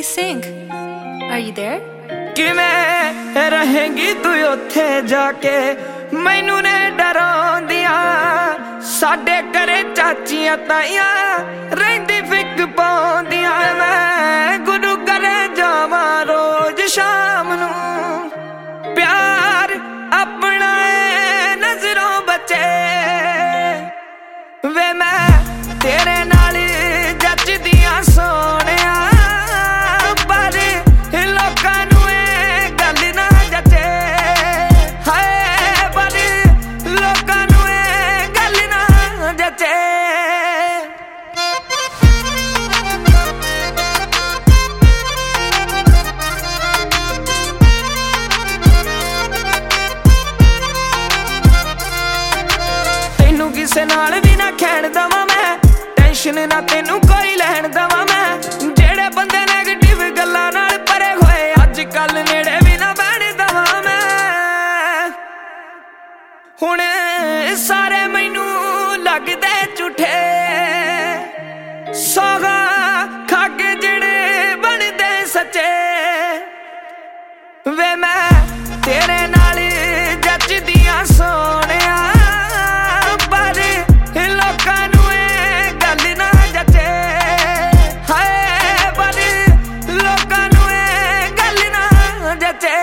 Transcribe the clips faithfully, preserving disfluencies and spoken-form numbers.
Please sing. Are you there? किवें रहेंगी तू उत्थे जाके मैनू ने डराउंदियां साडे घरे चाचियां ताईयां रहिंदी फिक पाउंदियां मैं गुरु घरे जावां रोज शाम नू प्यार अपना नजरों बचे वे मैं तेरे नाल जचदियां सोहणिया पर लोकां नू ए गल ना जचे हाय पर लोकां नू ए गल ना जचे तैनू किसे नाल भी ना खैण दवां मैं टेंशन ना तेनू कोई लैण दवां मैं जेड़े बंदे नेगेटिव गल्लां नाल परे होए अज कल नेड़े भी ना बैण दवां मैं हुण सारे मैनू लगदे झूठे सोगा खाके जेड़े बनदे सच्चे वे मैं तेरे नाल जचदियां सोहणिया पर लोकां नू ए गल ना जचे हाय पर लोकां नू ए गल ना जचे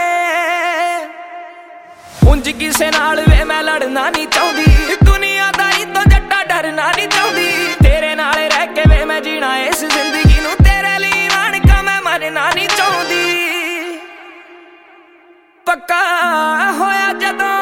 उंज किसे नाल वे मैं लड़ना नहीं चाहुंदी दुनियादारी तो जट्टा डरना नहीं चाहुंदी तेरे नाल रह के वे मैं जीना इस जिंदगी नू तेरे लिए नानका मैं मरना नहीं चाहुंदी पक्का होया जदों